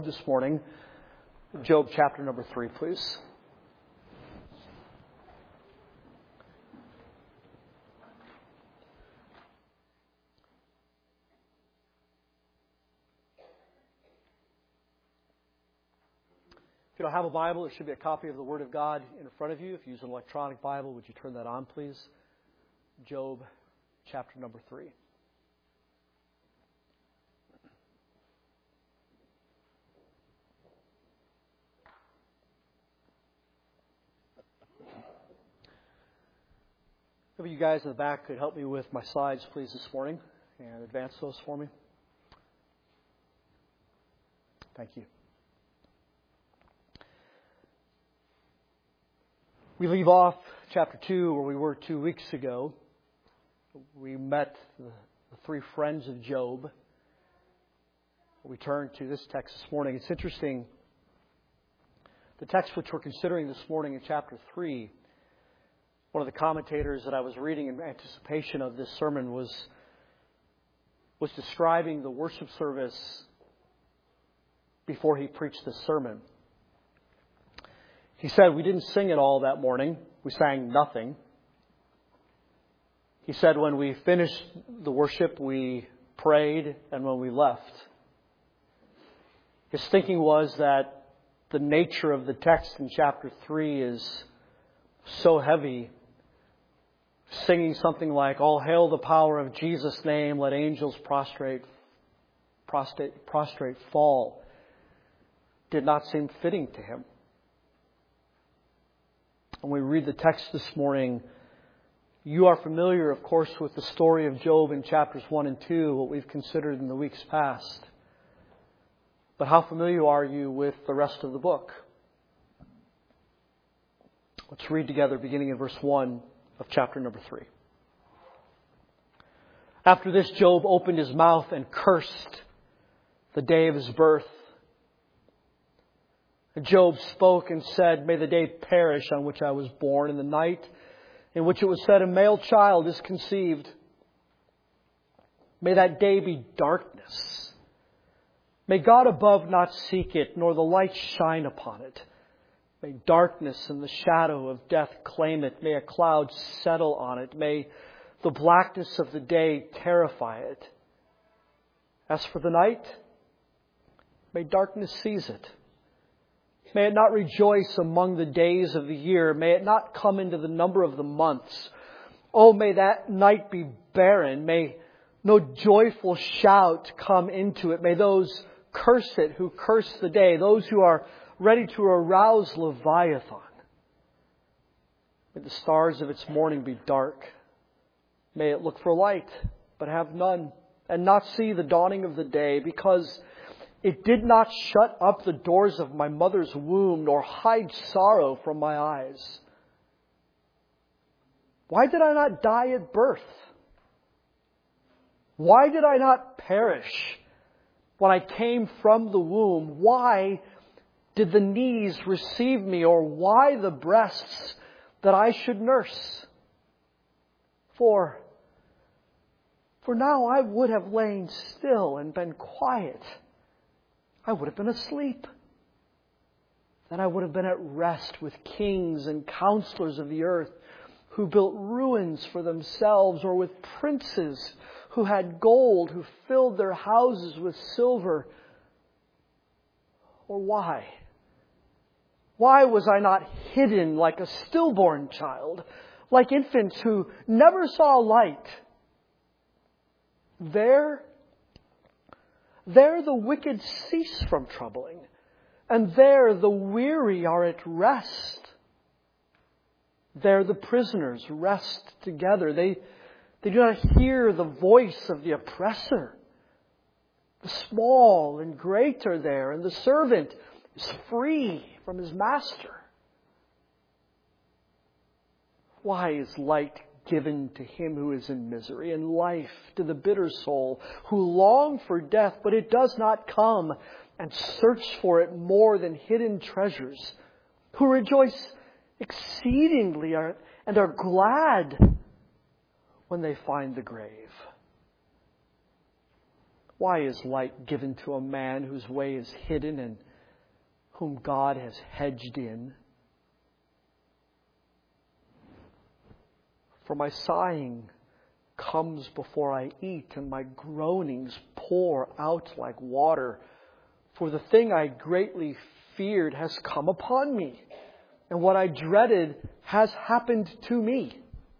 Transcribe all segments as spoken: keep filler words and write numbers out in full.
This morning, Job chapter number three, please. If you don't have a Bible, there should be a copy of the Word of God in front of you. If you use an electronic Bible, would you turn that on, please? Job chapter number three. If you guys in the back could help me with my slides, please, this morning, and advance those for me. Thank you. We leave off chapter two where we were two weeks ago. We met the, the three friends of Job. We turn to this text this morning. It's interesting. The text which we're considering this morning in chapter three, one of the commentators that I was reading in anticipation of this sermon was, was describing the worship service before he preached this sermon. He said, we didn't sing at all that morning. We sang nothing. He said, when we finished the worship, we prayed, and when we left. His thinking was that the nature of the text in chapter three is so heavy. Singing something like, all hail the power of Jesus' name, let angels prostrate, prostrate, prostrate fall, did not seem fitting to him. When we read the text this morning, you are familiar, of course, with the story of Job in chapters one and two, what we've considered in the weeks past. But how familiar are you with the rest of the book? Let's read together, beginning in verse one of chapter number three. After this, Job opened his mouth and cursed the day of his birth. And Job spoke and said, may the day perish on which I was born, and the night in which it was said a male child is conceived. May that day be darkness. May God above not seek it, nor the light shine upon it. May darkness and the shadow of death claim it. May a cloud settle on it. May the blackness of the day terrify it. As for the night, may darkness seize it. May it not rejoice among the days of the year. May it not come into the number of the months. Oh, may that night be barren. May no joyful shout come into it. May those curse it who curse the day. Those who are ready to arouse Leviathan. May the stars of its morning be dark. May it look for light, but have none, and not see the dawning of the day, because it did not shut up the doors of my mother's womb, nor hide sorrow from my eyes. Why did I not die at birth? Why did I not perish when I came from the womb? Why did the knees receive me, or why the breasts that I should nurse? For, for now I would have lain still and been quiet. I would have been asleep. Then I would have been at rest with kings and counselors of the earth who built ruins for themselves, or with princes who had gold, who filled their houses with silver. Or why? Why was I not hidden like a stillborn child, like infants who never saw light? There, there the wicked cease from troubling, and there the weary are at rest. There the prisoners rest together. They, they do not hear the voice of the oppressor. The small and great are there, and the servant is free from his master. Why is light given to him who is in misery, and life to the bitter soul who long for death, but it does not come, and search for it more than hidden treasures, who rejoice exceedingly and are glad when they find the grave? Why is light given to a man whose way is hidden and whom God has hedged in? For my sighing comes before I eat, and my groanings pour out like water. For the thing I greatly feared has come upon me, and what I dreaded has happened to me.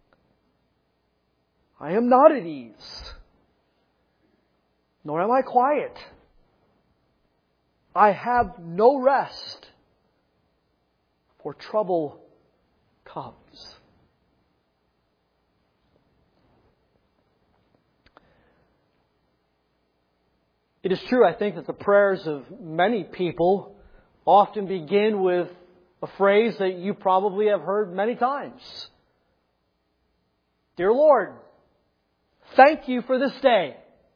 I am not at ease, nor am I quiet. I have no rest, for trouble comes. It is true, I think, that the prayers of many people often begin with a phrase that you probably have heard many times. Dear Lord, thank you for this day.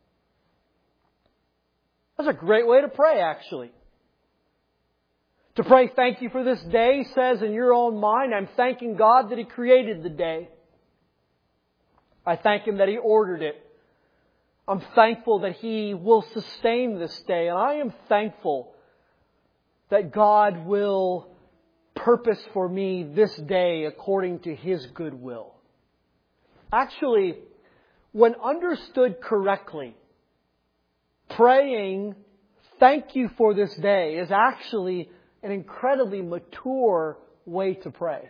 That's a great way to pray, actually. To pray thank you for this day says in your own mind, I'm thanking God that He created the day. I thank Him that He ordered it. I'm thankful that He will sustain this day. And I am thankful that God will purpose for me this day according to His good will. Actually, when understood correctly, praying thank you for this day is actually an incredibly mature way to pray.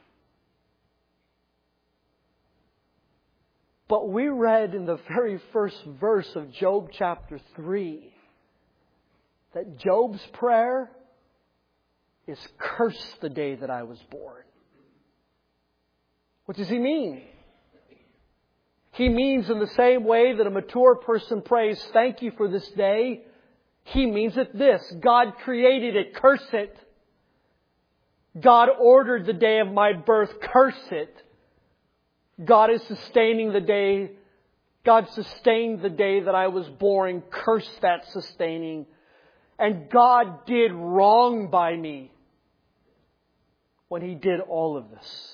But we read in the very first verse of Job chapter three that Job's prayer is curse the day that I was born. What does he mean? He means in the same way that a mature person prays, thank you for this day. He means it this: God created it, curse it. God ordered the day of my birth, curse it. God is sustaining the day. God sustained the day that I was born. Curse that sustaining. And God did wrong by me when He did all of this.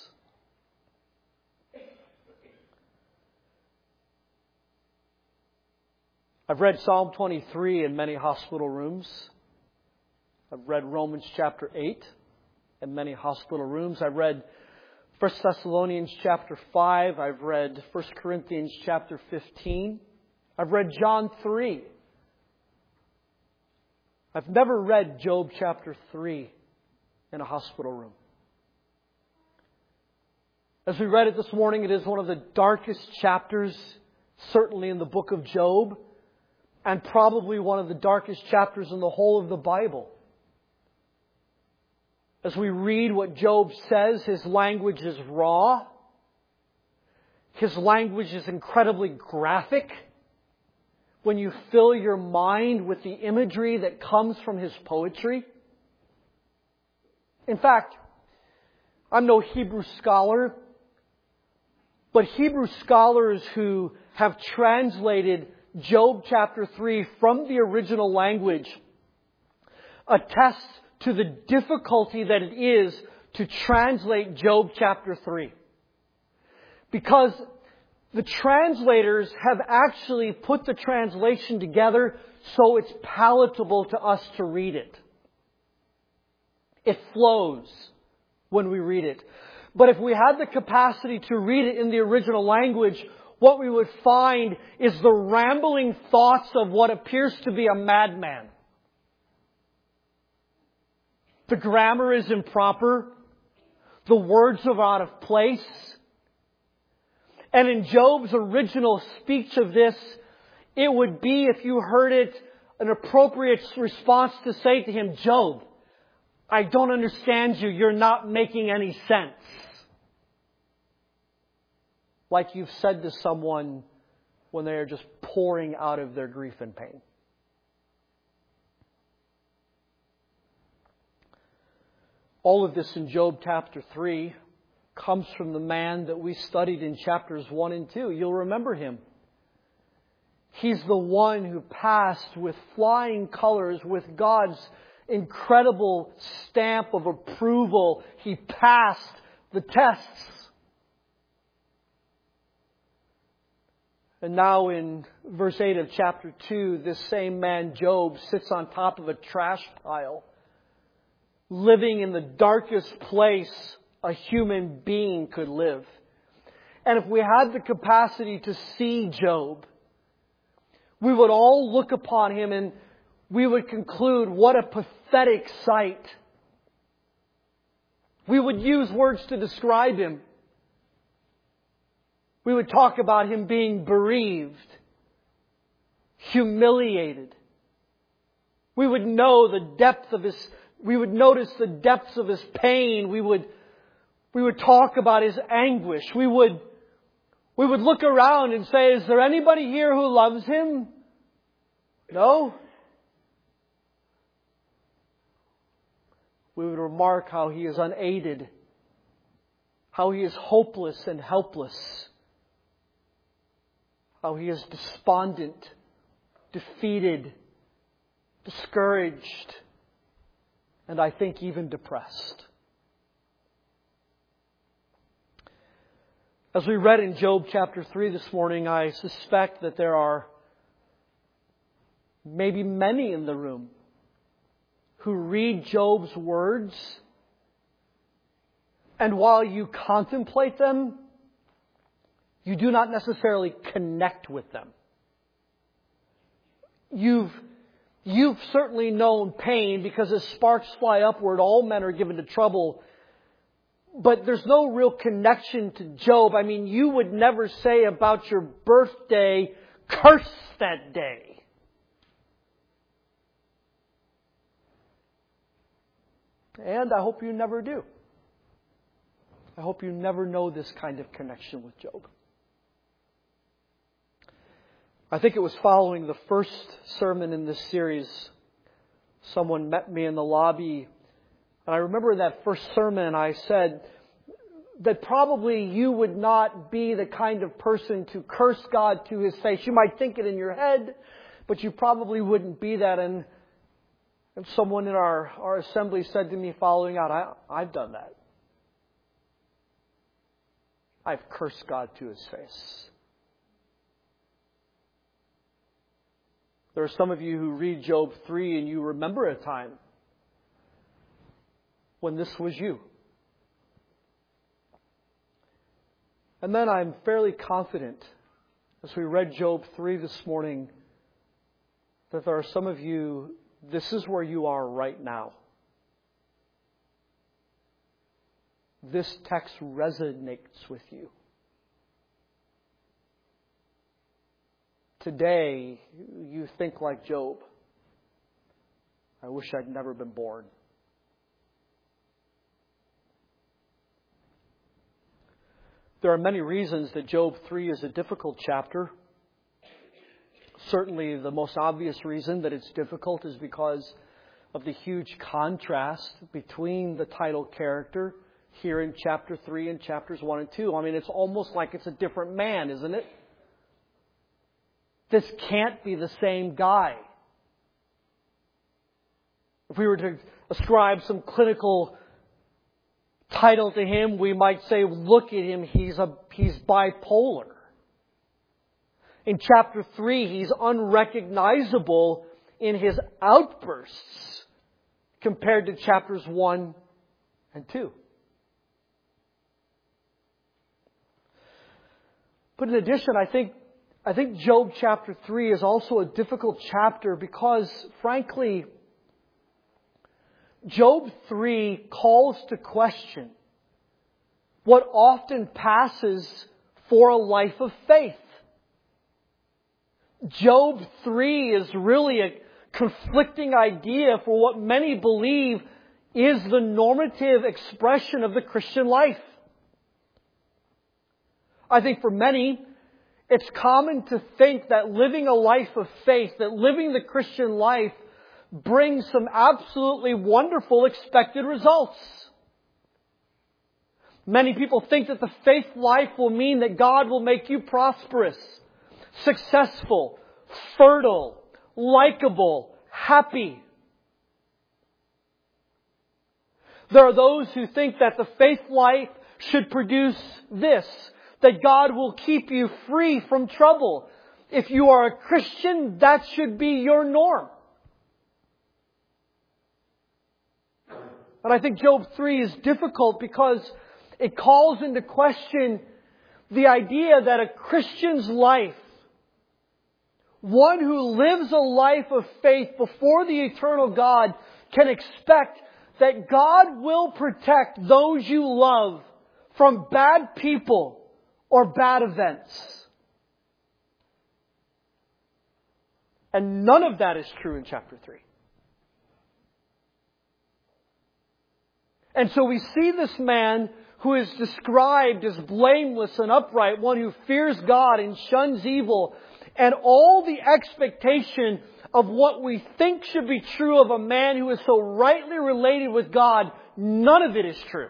I've read Psalm twenty-three in many hospital rooms. I've read Romans chapter eight in many hospital rooms. I've read First Thessalonians chapter five. I've read First Corinthians chapter fifteen. I've read John three. I've never read Job chapter three in a hospital room. As we read it this morning, it is one of the darkest chapters, certainly in the book of Job, and probably one of the darkest chapters in the whole of the Bible. As we read what Job says, his language is raw. His language is incredibly graphic. When you fill your mind with the imagery that comes from his poetry. In fact, I'm no Hebrew scholar, but Hebrew scholars who have translated Job chapter three from the original language attest to the difficulty that it is to translate Job chapter three. Because the translators have actually put the translation together so it's palatable to us to read it. It flows when we read it. But if we had the capacity to read it in the original language, what we would find is the rambling thoughts of what appears to be a madman. The grammar is improper. The words are out of place. And in Job's original speech of this, it would be, if you heard it, an appropriate response to say to him, Job, I don't understand you. You're not making any sense. Like you've said to someone when they are just pouring out of their grief and pain. All of this in Job chapter three comes from the man that we studied in chapters one and two. You'll remember him. He's the one who passed with flying colors, with God's incredible stamp of approval. He passed the tests. And now in verse eight of chapter two, this same man, Job, sits on top of a trash pile, living in the darkest place a human being could live. And if we had the capacity to see Job, we would all look upon him and we would conclude, what a pathetic sight. We would use words to describe him. We would talk about him being bereaved, humiliated. We would know the depth of his, we would notice the depths of his pain. We would, we would talk about his anguish. We would, we would look around and say, is there anybody here who loves him? No? We would remark how he is unaided, how he is hopeless and helpless, how he is despondent, defeated, discouraged, and I think even depressed. As we read in Job chapter three this morning, I suspect that there are maybe many in the room who read Job's words, and while you contemplate them, you do not necessarily connect with them. You've, you've certainly known pain because as sparks fly upward, all men are given to trouble. But there's no real connection to Job. I mean, you would never say about your birthday, curse that day. And I hope you never do. I hope you never know this kind of connection with Job. I think it was following the first sermon in this series, someone met me in the lobby. And I remember in that first sermon I said that probably you would not be the kind of person to curse God to His face. You might think it in your head, but you probably wouldn't be that. And, and someone in our, our assembly said to me following out, I, I've done that. I've cursed God to His face. There are some of you who read Job three and you remember a time when this was you. And then I'm fairly confident, as we read Job three this morning, that there are some of you, this is where you are right now. This text resonates with you. Today, you think like Job. I wish I'd never been born. There are many reasons that Job three is a difficult chapter. Certainly the most obvious reason that it's difficult is because of the huge contrast between the title character here in chapter three and chapters one and two. I mean, it's almost like it's a different man, isn't it? This can't be the same guy. If we were to ascribe some clinical title to him, we might say, look at him, he's a he's bipolar. In chapter three, he's unrecognizable in his outbursts compared to chapters one and two. But in addition, I think I think Job chapter three is also a difficult chapter because, frankly, Job three calls to question what often passes for a life of faith. Job three is really a conflicting idea for what many believe is the normative expression of the Christian life. I think for many, it's common to think that living a life of faith, that living the Christian life brings some absolutely wonderful expected results. Many people think that the faith life will mean that God will make you prosperous, successful, fertile, likable, happy. There are those who think that the faith life should produce this: that God will keep you free from trouble. If you are a Christian, that should be your norm. But I think Job three is difficult because it calls into question the idea that a Christian's life, one who lives a life of faith before the eternal God, can expect that God will protect those you love from bad people or bad events. And none of that is true in chapter three. And so we see this man who is described as blameless and upright, one who fears God and shuns evil, and all the expectation of what we think should be true of a man who is so rightly related with God, none of it is true.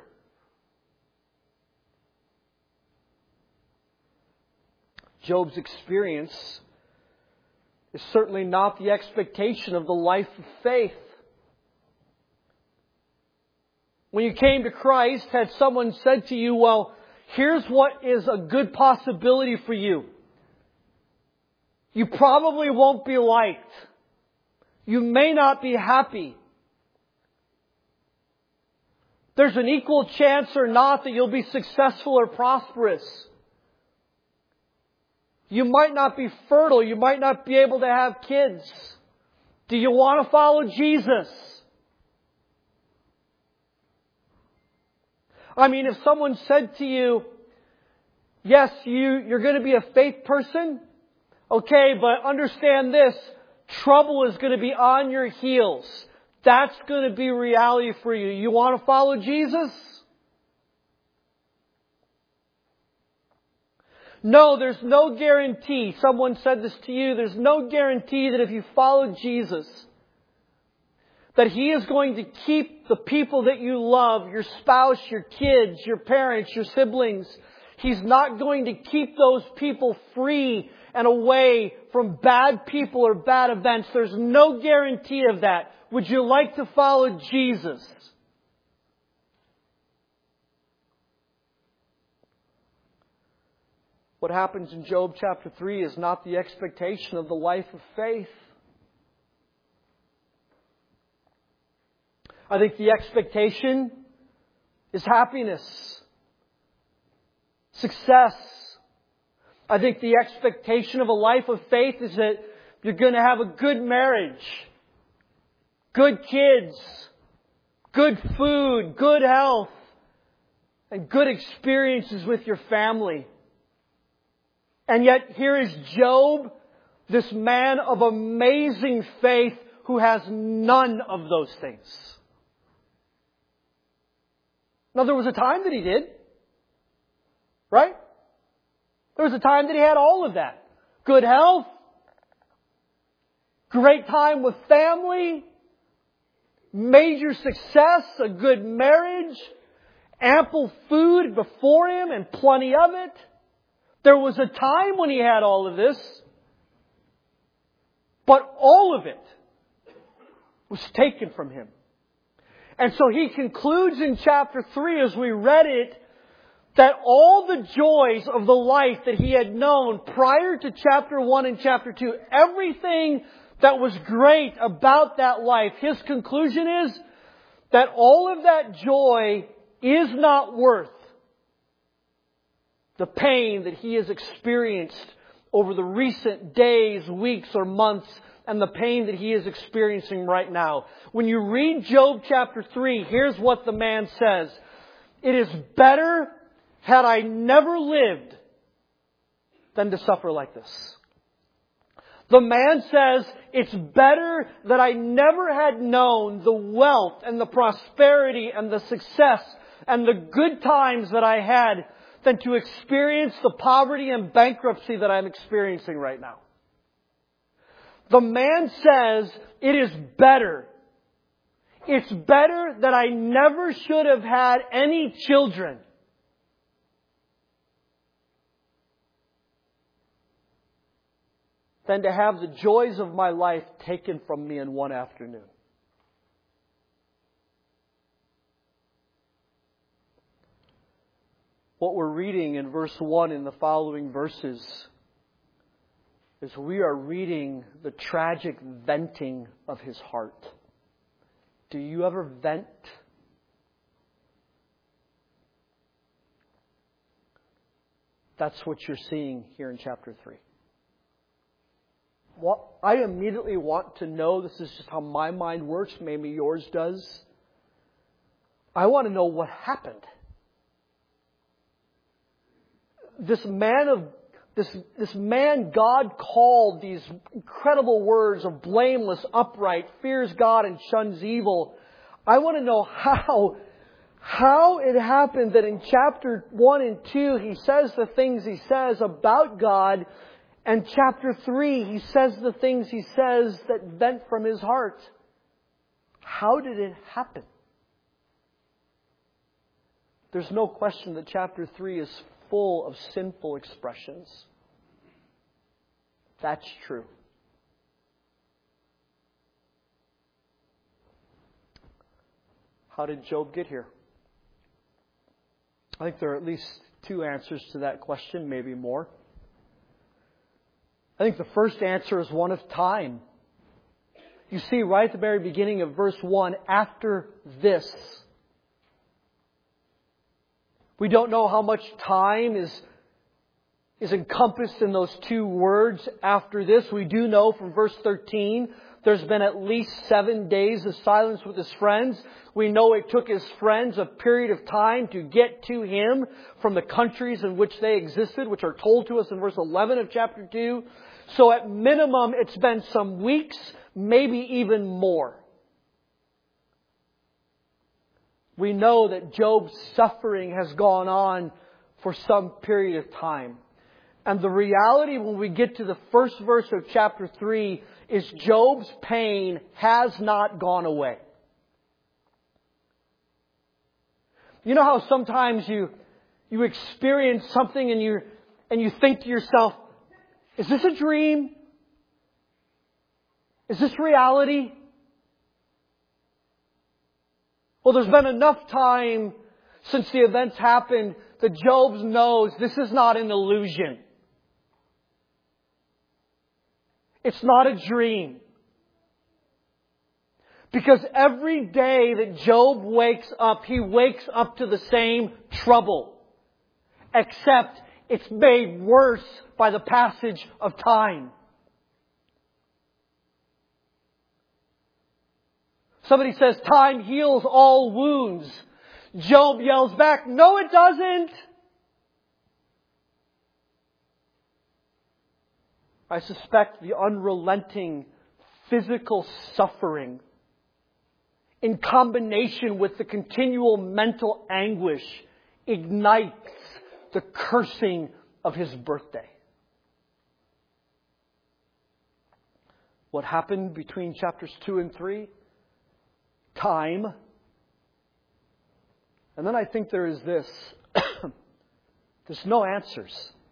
Job's experience is certainly not the expectation of the life of faith. When you came to Christ, had someone said to you, well, here's what is a good possibility for you. You probably won't be liked. You may not be happy. There's an equal chance or not that you'll be successful or prosperous. You might not be fertile. You might not be able to have kids. Do you want to follow Jesus? I mean, if someone said to you, yes, you, you're going to be a faith person. Okay, but understand this. Trouble is going to be on your heels. That's going to be reality for you. You want to follow Jesus? No, there's no guarantee. Someone said this to you. There's no guarantee that if you follow Jesus, that He is going to keep the people that you love, your spouse, your kids, your parents, your siblings. He's not going to keep those people free and away from bad people or bad events. There's no guarantee of that. Would you like to follow Jesus? What happens in Job chapter three is not the expectation of the life of faith. I think the expectation is happiness, success. I think the expectation of a life of faith is that you're going to have a good marriage, good kids, good food, good health, and good experiences with your family. And yet here is Job, this man of amazing faith who has none of those things. Now, there was a time that he did. Right? There was a time that he had all of that. Good health. Great time with family. Major success. A good marriage. Ample food before him and plenty of it. There was a time when he had all of this. But all of it was taken from him. And so he concludes in chapter three, as we read it, that all the joys of the life that he had known prior to chapter one and chapter two, everything that was great about that life, his conclusion is that all of that joy is not worth the pain that he has experienced over the recent days, weeks, or months, and the pain that he is experiencing right now. When you read Job chapter three, here's what the man says. It is better had I never lived than to suffer like this. The man says, it's better that I never had known the wealth and the prosperity and the success and the good times that I had than to experience the poverty and bankruptcy that I'm experiencing right now. The man says, it is better. It's better that I never should have had any children than to have the joys of my life taken from me in one afternoon. What we're reading in verse one in the following verses is we are reading the tragic venting of his heart. Do you ever vent? That's what you're seeing here in chapter three. What I immediately want to know, this is just how my mind works, maybe yours does. I want to know what happened. This man of this this man God called these incredible words of blameless, upright, fears God and shuns evil. I want to know how how it happened that in chapter one and two he says the things he says about God, and chapter three he says the things he says that vent from his heart. How did it happen? There's no question that chapter three is full of sinful expressions. That's true. How did Job get here? I think there are at least two answers to that question, maybe more. I think the first answer is one of time. You see right at the very beginning of verse one, after this. We don't know how much time is, is encompassed in those two words, after this. We do know from verse thirteen, there's been at least seven days of silence with his friends. We know it took his friends a period of time to get to him from the countries in which they existed, which are told to us in verse eleven of chapter two. So at minimum, it's been some weeks, maybe even more. We know that Job's suffering has gone on for some period of time. And the reality when we get to the first verse of chapter three is Job's pain has not gone away. You know how sometimes you you experience something and you and you think to yourself, is this a dream? Is this reality? Well, there's been enough time since the events happened that Job knows this is not an illusion. It's not a dream. Because every day that Job wakes up, he wakes up to the same trouble. Except it's made worse by the passage of time. Somebody says, time heals all wounds. Job yells back, no it doesn't. I suspect the unrelenting physical suffering in combination with the continual mental anguish ignites the cursing of his birthday. What happened between chapters two and three? Time. And then I think there is this. There's no answers.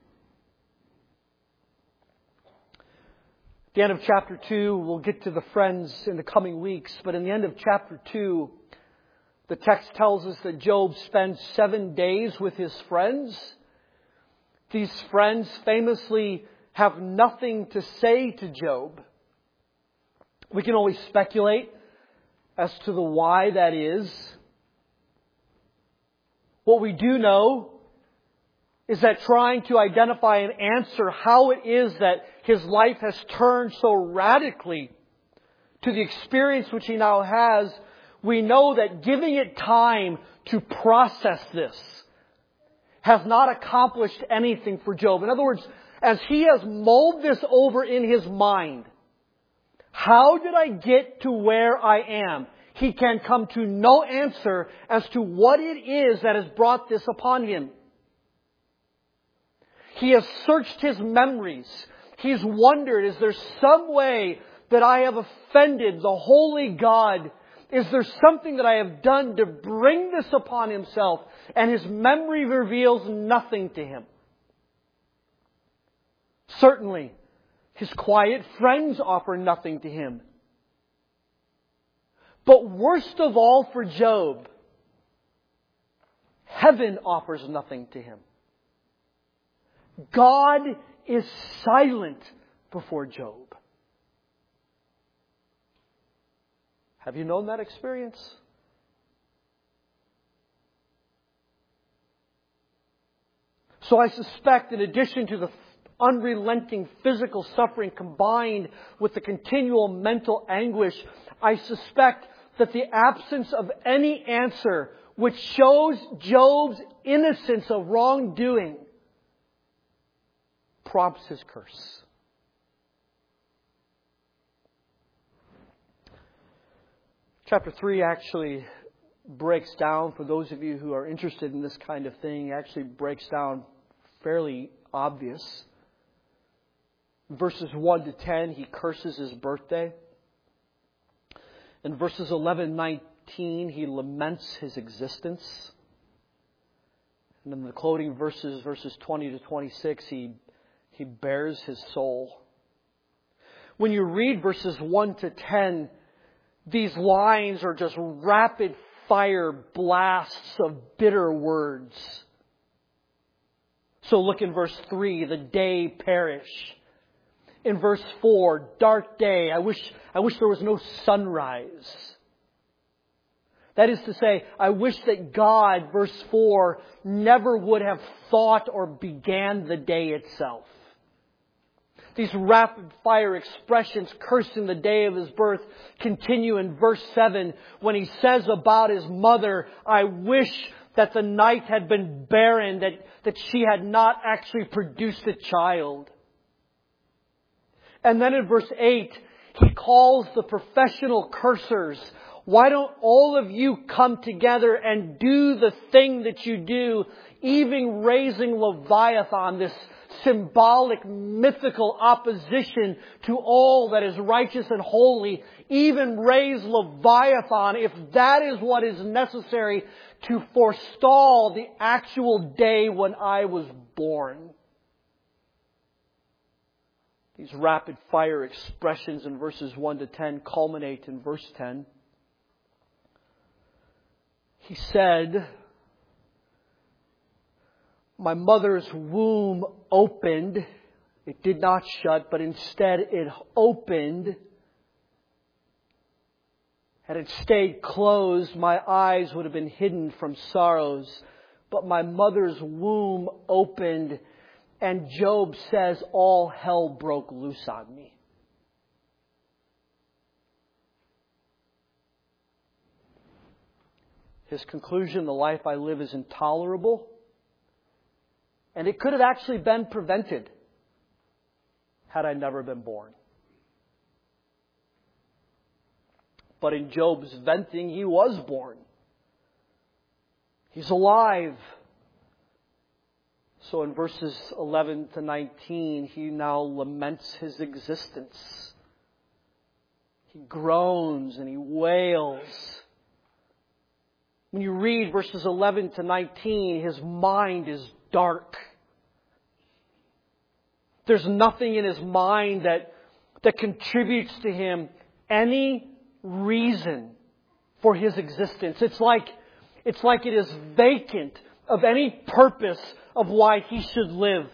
At the end of chapter two, we'll get to the friends in the coming weeks, but in the end of chapter two, the text tells us that Job spends seven days with his friends. These friends famously have nothing to say to Job. We can only speculate as to the why that is. What we do know is that trying to identify and answer how it is that his life has turned so radically to the experience which he now has, we know that giving it time to process this has not accomplished anything for Job. In other words, as he has mulled this over in his mind, how did I get to where I am? He can come to no answer as to what it is that has brought this upon him. He has searched his memories. He's wondered, is there some way that I have offended the holy God? Is there something that I have done to bring this upon himself? And his memory reveals nothing to him. Certainly, his quiet friends offer nothing to him. But worst of all for Job, Heaven offers nothing to him. God is silent before Job. Have you known that experience? So I suspect, in addition to the unrelenting physical suffering combined with the continual mental anguish, I suspect that the absence of any answer which shows Job's innocence of wrongdoing prompts his curse. Chapter three actually breaks down, for those of you who are interested in this kind of thing, actually breaks down fairly obvious. Verses one to ten, he curses his birthday. In verses eleven and nineteen, he laments his existence. And in the closing verses, verses twenty to twenty-six, he, he bears his soul. When you read verses one to ten, these lines are just rapid fire blasts of bitter words. So look in verse three, the day perish. In verse four, dark day. I wish, I wish there was no sunrise. That is to say, I wish that God, verse four, never would have thought or began the day itself. These rapid fire expressions cursing the day of his birth continue in verse seven when he says about his mother, I wish that the night had been barren, that, that she had not actually produced a child. And then in verse eight, he calls the professional cursers. Why don't all of you come together and do the thing that you do, even raising Leviathan, this symbolic, mythical opposition to all that is righteous and holy. Even raise Leviathan if that is what is necessary to forestall the actual day when I was born. These rapid fire expressions in verses one to ten culminate in verse ten. He said, my mother's womb opened. It did not shut, but instead it opened. Had it stayed closed, my eyes would have been hidden from sorrows. But my mother's womb opened, and Job says all hell broke loose on me. His conclusion, the life I live is intolerable. And it could have actually been prevented had I never been born. But in Job's venting, he was born. He's alive. So in verses eleven to nineteen, he now laments his existence. He groans and he wails. When you read verses eleven to nineteen, his mind is dark. There's nothing in his mind that, that contributes to him any reason for his existence. It's like, it's like it is vacant of any purpose of why he should live.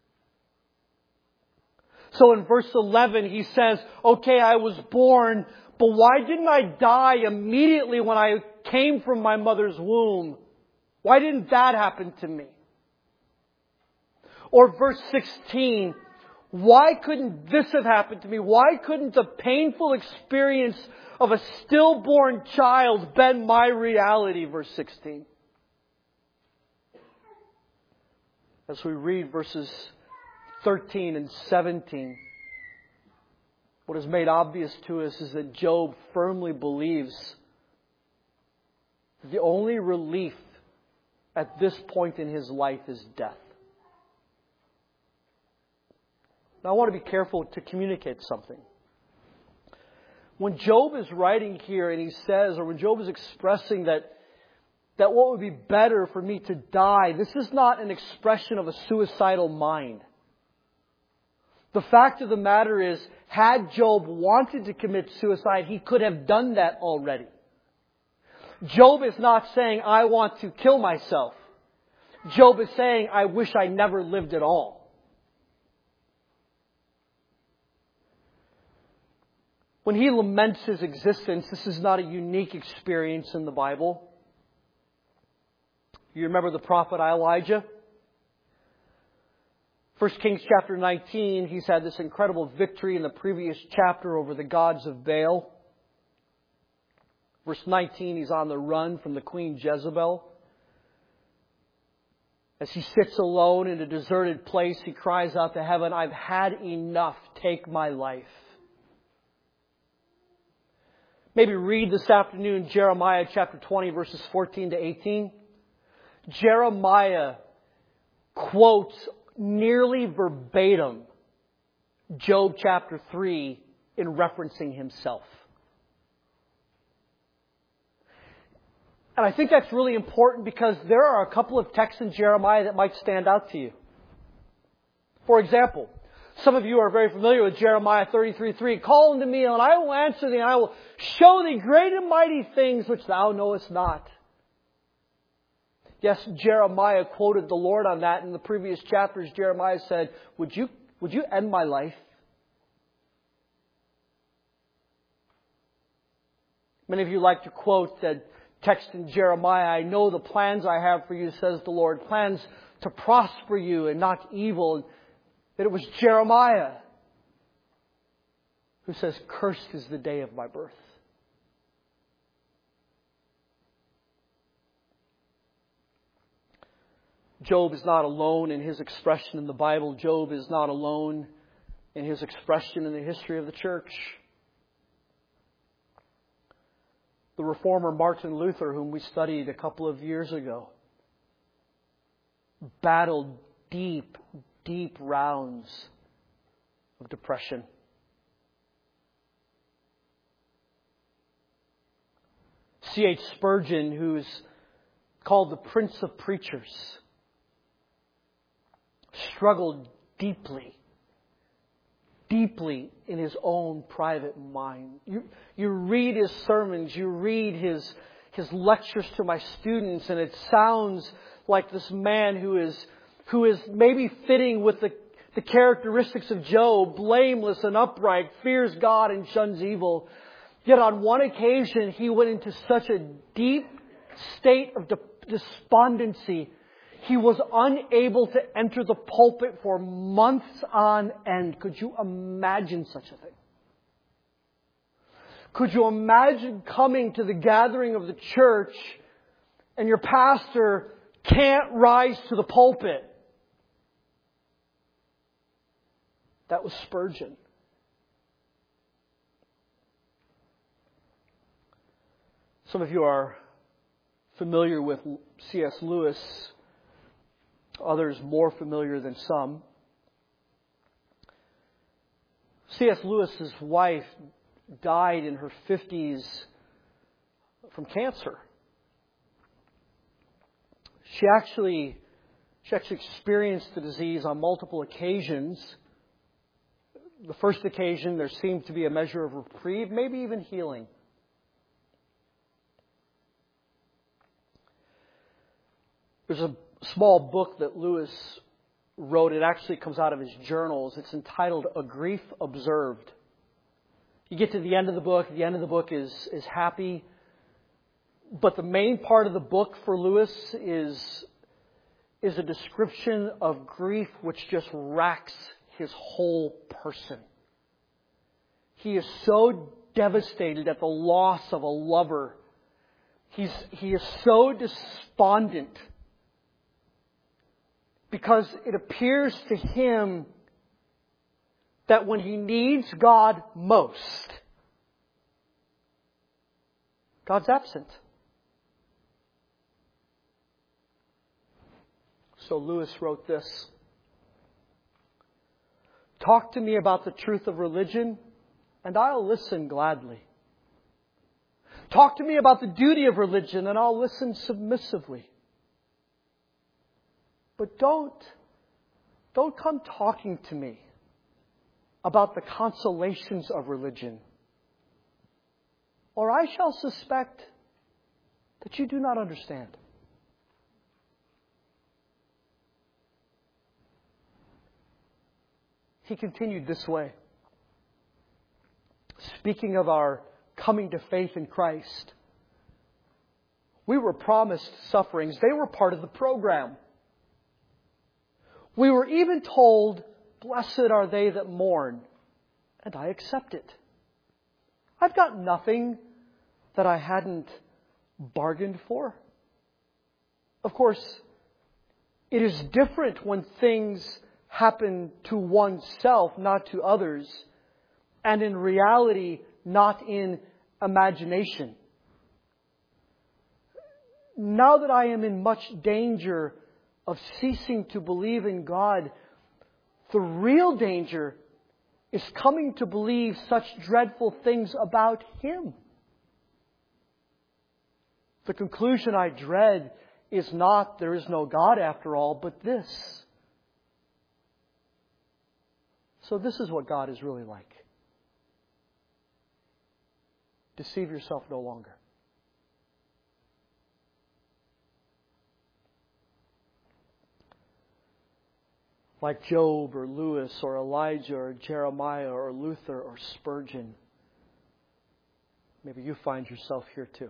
So in verse eleven, he says, okay, I was born, but why didn't I die immediately when I came from my mother's womb? Why didn't that happen to me? Or verse sixteen, why couldn't this have happened to me? Why couldn't the painful experience of a stillborn child been my reality? Verse sixteen. As we read verses thirteen and seventeen, what is made obvious to us is that Job firmly believes that the only relief at this point in his life is death. Now I want to be careful to communicate something. When Job is writing here and he says, or when Job is expressing that, that what would be better for me to die, this is not an expression of a suicidal mind. The fact of the matter is, had Job wanted to commit suicide, he could have done that already. Job is not saying, I want to kill myself. Job is saying, I wish I never lived at all. When he laments his existence, this is not a unique experience in the Bible. You remember the prophet Elijah? First Kings chapter nineteen, he's had this incredible victory in the previous chapter over the gods of Baal. Verse nineteen, he's on the run from the queen Jezebel. As he sits alone in a deserted place, he cries out to heaven, I've had enough, take my life. Maybe read this afternoon Jeremiah chapter twenty, verses fourteen to eighteen. Jeremiah quotes nearly verbatim Job chapter three in referencing himself. And I think that's really important because there are a couple of texts in Jeremiah that might stand out to you. For example, some of you are very familiar with Jeremiah thirty-three three. Call unto me, and I will answer thee, and I will show thee great and mighty things which thou knowest not. Yes, Jeremiah quoted the Lord on that. In the previous chapters, Jeremiah said, Would you, would you end my life? Many of you like to quote that text in Jeremiah, I know the plans I have for you, says the Lord, plans to prosper you and not evil. That it was Jeremiah who says, cursed is the day of my birth. Job is not alone in his expression in the Bible. Job is not alone in his expression in the history of the church. The reformer Martin Luther, whom we studied a couple of years ago, battled deep, deep rounds of depression. C H Spurgeon, who's called the Prince of Preachers, struggled deeply, deeply in his own private mind. You, you read his sermons, you read his, his lectures to my students, and it sounds like this man who is, who is maybe fitting with the, the characteristics of Job, blameless and upright, fears God and shuns evil. Yet on one occasion, he went into such a deep state of despondency, he was unable to enter the pulpit for months on end. Could you imagine such a thing? Could you imagine coming to the gathering of the church and your pastor can't rise to the pulpit? That was Spurgeon. Some of you are familiar with C S Lewis. Others more familiar than some. C S Lewis's wife died in her fifties from cancer. She actually, she actually experienced the disease on multiple occasions. The first occasion, there seemed to be a measure of reprieve, maybe even healing. There's a small book that Lewis wrote. It actually comes out of his journals. It's entitled A Grief Observed. You get to the end of the book. The end of the book is, is happy. But the main part of the book for Lewis is, is a description of grief which just racks his whole person. He is so devastated at the loss of a lover. He's, he is so despondent because it appears to him that when he needs God most, God's absent. So Lewis wrote this: "Talk to me about the truth of religion, and I'll listen gladly. Talk to me about the duty of religion, and I'll listen submissively. But don't, don't come talking to me about the consolations of religion, or I shall suspect that you do not understand." he continued this way. Speaking of our coming to faith in Christ, we were promised sufferings. They were part of the program. We were even told, blessed are they that mourn, and I accept it. I've got nothing that I hadn't bargained for. Of course, it is different when things happen to oneself, not to others, and in reality, not in imagination. Now that I am in much danger of ceasing to believe in God, the real danger is coming to believe such dreadful things about Him. The conclusion I dread is not there is no God after all, but this. So this is what God is really like. Deceive yourself no longer. Like Job or Lewis or Elijah or Jeremiah or Luther or Spurgeon. Maybe you find yourself here too.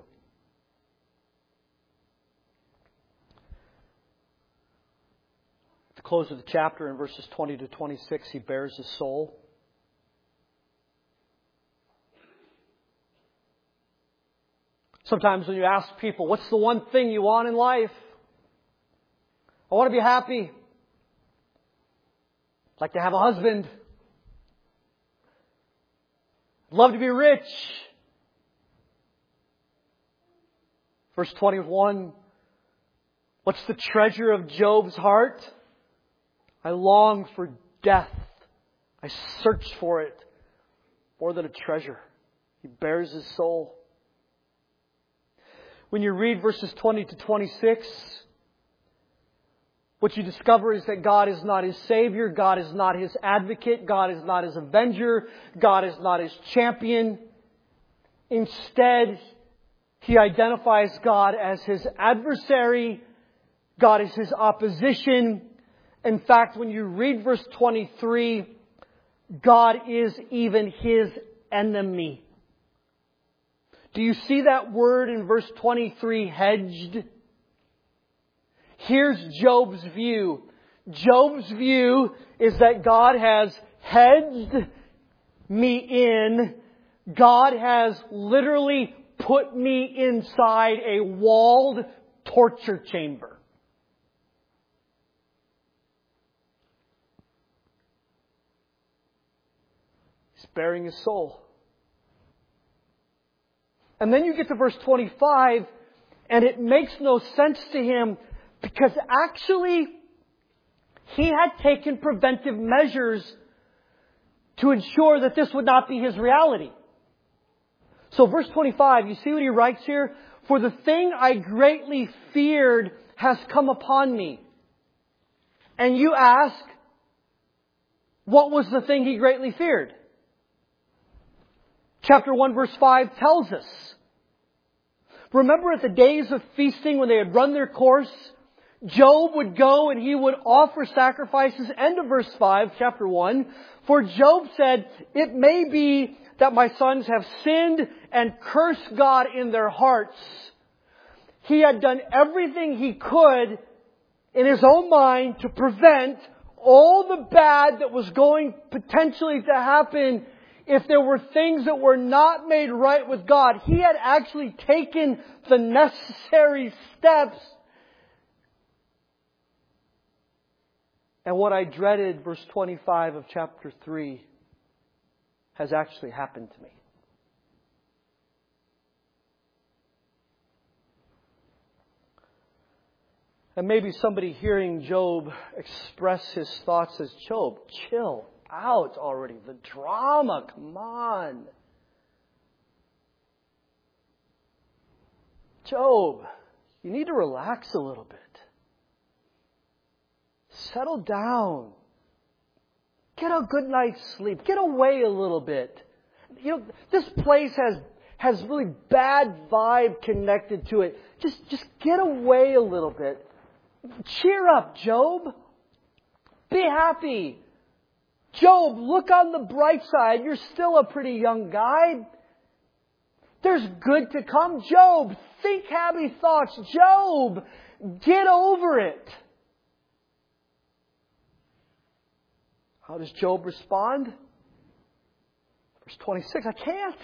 At the close of the chapter in verses twenty to twenty-six, he bears his soul. Sometimes when you ask people, what's the one thing you want in life? I want to be happy. I'd like to have a husband. I'd love to be rich. Verse twenty-one. What's the treasure of Job's heart? I long for death. I search for it more than a treasure. He bears his soul. When you read verses twenty to twenty-six, what you discover is that God is not his Savior, God is not his advocate, God is not his avenger, God is not his champion. Instead, he identifies God as his adversary. God is his opposition. In fact, when you read verse twenty-three, God is even his enemy. Do you see that word in verse twenty-three, hedged? Here's Job's view. Job's view is that God has hedged me in. God has literally put me inside a walled torture chamber. He's bearing his soul. And then you get to verse twenty-five, and it makes no sense to him because actually he had taken preventive measures to ensure that this would not be his reality. So verse twenty-five, you see what he writes here? For the thing I greatly feared has come upon me. And you ask, what was the thing he greatly feared? Chapter one verse five tells us. Remember at the days of feasting when they had run their course, Job would go and he would offer sacrifices. End of verse five, chapter one. For Job said, it may be that my sons have sinned and cursed God in their hearts. He had done everything he could in his own mind to prevent all the bad that was going potentially to happen if there were things that were not made right with God. He had actually taken the necessary steps. And what I dreaded, verse twenty-five of chapter three, has actually happened to me. And maybe somebody hearing Job express his thoughts says, Job, chill out already. The drama, come on. Job, you need to relax a little bit. Settle down. Get a good night's sleep. Get away a little bit. You know, this place has has really bad vibe connected to it. Just just get away a little bit. Cheer up, Job. Be happy. Job, look on the bright side. You're still a pretty young guy. There's good to come. Job, think happy thoughts. Job, get over it. How does Job respond? Verse twenty-six, I can't.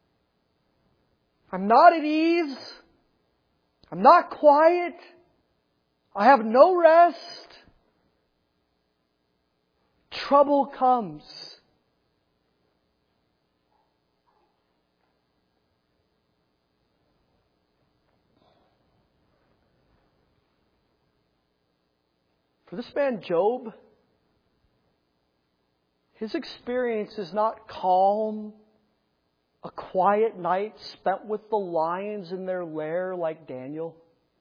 I'm not at ease. I'm not quiet. I have no rest. Trouble comes. For this man Job, his experience is not calm, a quiet night spent with the lions in their lair like Daniel.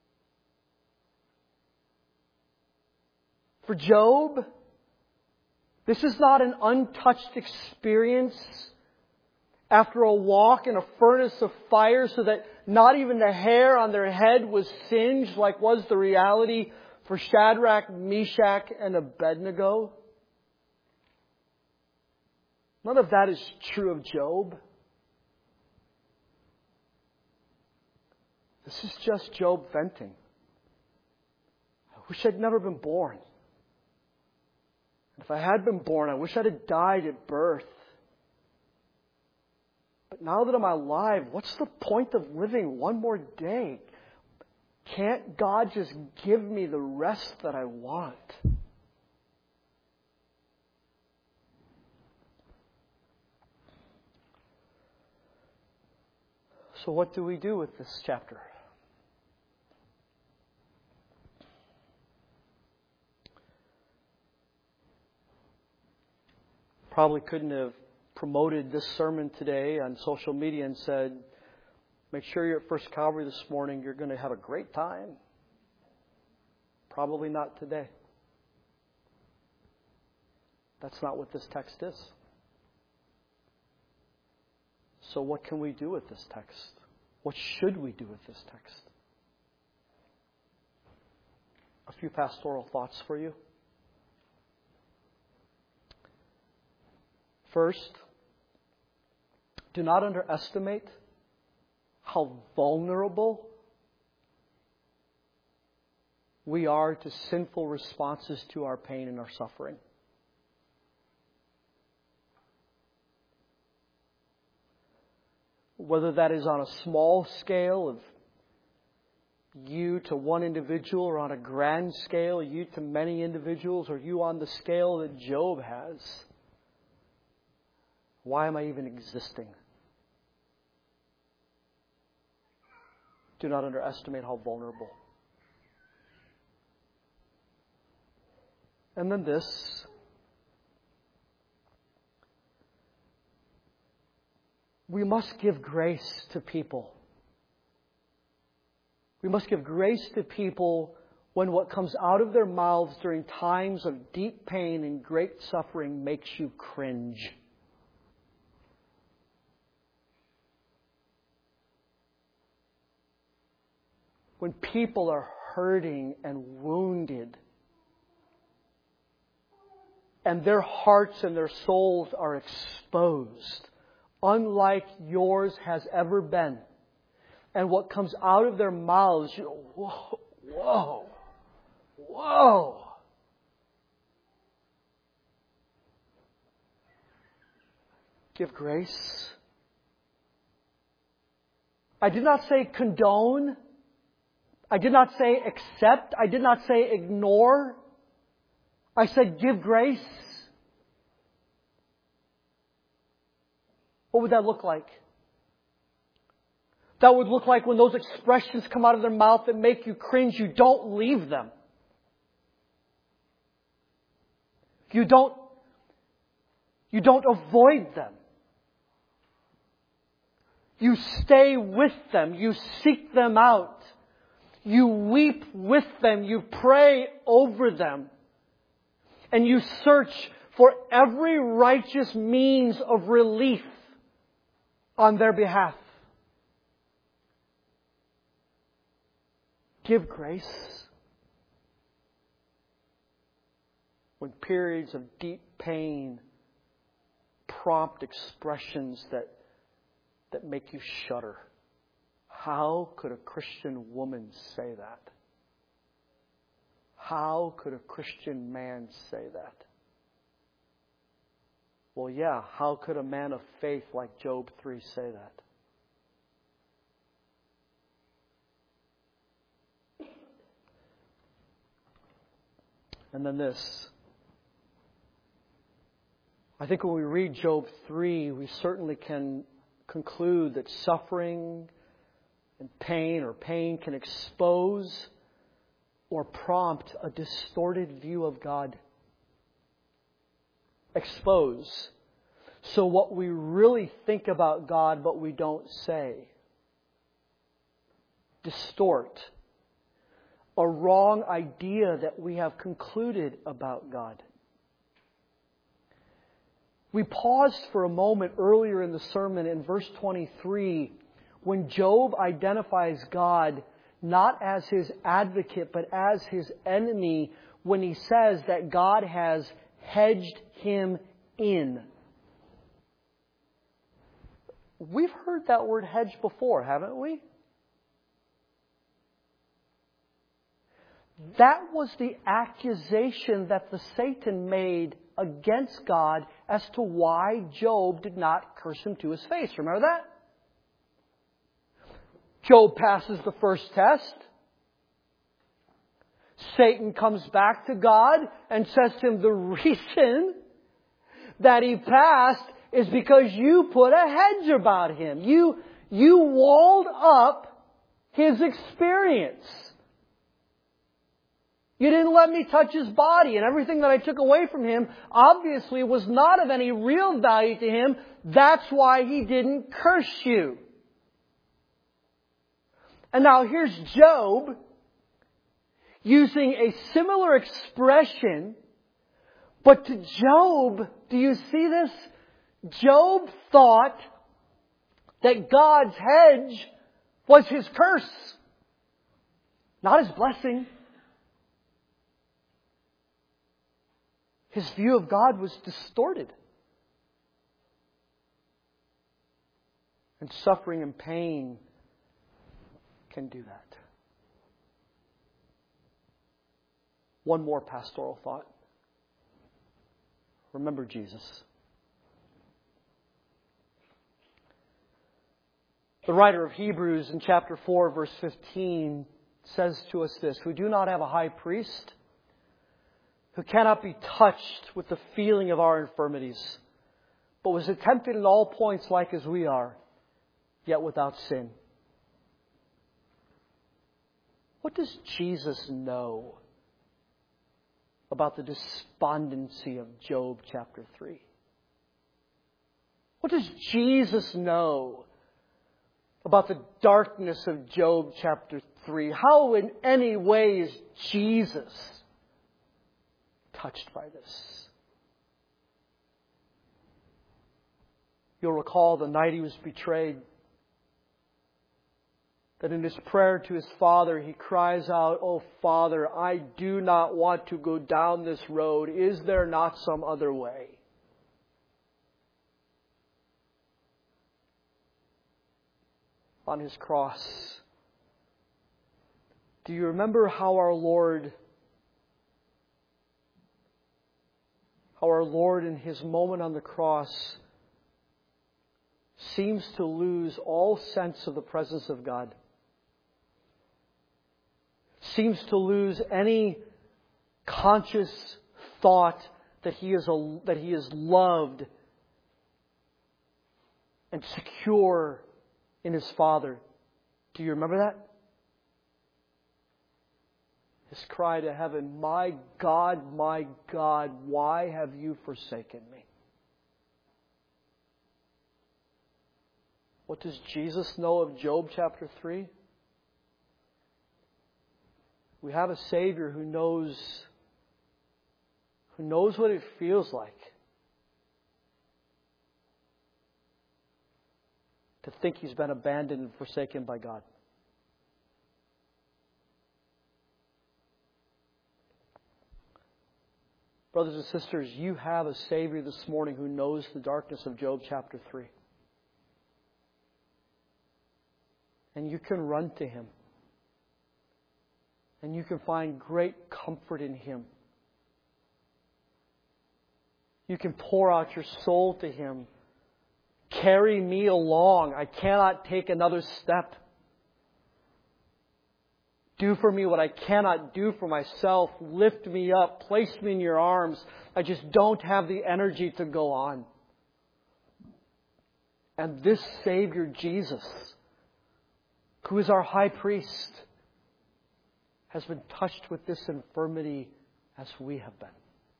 For Job, this is not an untouched experience after a walk in a furnace of fire so that not even the hair on their head was singed like was the reality for Shadrach, Meshach, and Abednego. None of that is true of Job. This is just Job venting. I wish I'd never been born. If I had been born, I wish I'd have died at birth. But now that I'm alive, what's the point of living one more day? Can't God just give me the rest that I want? So what do we do with this chapter? Probably couldn't have promoted this sermon today on social media and said, make sure you're at First Calvary this morning. You're going to have a great time. Probably not today. That's not what this text is. So what can we do with this text? What should we do with this text? A few pastoral thoughts for you. First, do not underestimate how vulnerable we are to sinful responses to our pain and our suffering. Whether that is on a small scale of you to one individual or on a grand scale, you to many individuals, or you on the scale that Job has. Why am I even existing? Do not underestimate how vulnerable. And then this. We must give grace to people. We must give grace to people when what comes out of their mouths during times of deep pain and great suffering makes you cringe. When people are hurting and wounded, and their hearts and their souls are exposed, unlike yours has ever been, and what comes out of their mouths, you go, whoa, whoa, whoa. Give grace. I did not say condone. I did not say accept. I did not say ignore. I said give grace. What would that look like? That would look like when those expressions come out of their mouth that make you cringe, you don't leave them. You don't, you don't avoid them. You stay with them. You seek them out. You weep with them. You pray over them. And you search for every righteous means of relief on their behalf. Give grace. When periods of deep pain prompt expressions that, that make you shudder. How could a Christian woman say that? How could a Christian man say that? Well, yeah, how could a man of faith like Job three say that? And then this. I think when we read Job three, we certainly can conclude that suffering and pain or pain can expose or prompt a distorted view of God. Expose. So what we really think about God but we don't say. Distort. A wrong idea that we have concluded about God. We paused for a moment earlier in the sermon in verse twenty-three when Job identifies God not as his advocate but as his enemy when he says that God has hedged him in. We've heard that word hedge before, haven't we? That was the accusation that the Satan made against God as to why Job did not curse him to his face. Remember that? Job passes the first test. Satan comes back to God and says to him, the reason that he passed is because you put a hedge about him. You, you walled up his experience. You didn't let me touch his body, and everything that I took away from him obviously was not of any real value to him. That's why he didn't curse you. And now here's Job using a similar expression, but to Job, do you see this? Job thought that God's hedge was his curse, not his blessing. His view of God was distorted. And suffering and pain can do that. One more pastoral thought. Remember Jesus. The writer of Hebrews in chapter four, verse fifteen says to us this, who do not have a high priest who cannot be touched with the feeling of our infirmities, but was tempted in all points like as we are, yet without sin. What does Jesus know about the despondency of Job chapter three? What does Jesus know about the darkness of Job chapter three? How in any way is Jesus touched by this? You'll recall the night he was betrayed, that in his prayer to his Father, he cries out, "Oh Father, I do not want to go down this road. Is there not some other way?" On his cross, do you remember how our Lord How our Lord in His moment on the cross seems to lose all sense of the presence of God. Seems to lose any conscious thought that He is a, that He is loved and secure in His Father. Do you remember that? His cry to heaven, "My God, my God, why have you forsaken me?" What does Jesus know of Job chapter three? We have a Savior who knows, who knows what it feels like to think he's been abandoned and forsaken by God. Brothers and sisters, you have a Savior this morning who knows the darkness of Job chapter three. And you can run to Him. And you can find great comfort in Him. You can pour out your soul to Him. Carry me along. I cannot take another step. Do for me what I cannot do for myself. Lift me up. Place me in your arms. I just don't have the energy to go on. And this Savior, Jesus, who is our high priest, has been touched with this infirmity as we have been.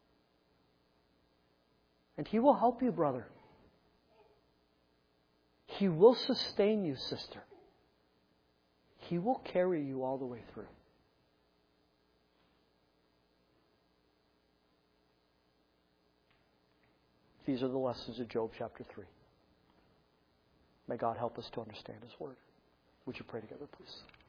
And He will help you, brother. He will sustain you, sister. He will carry you all the way through. These are the lessons of Job chapter three. May God help us to understand His Word. Would you pray together, please?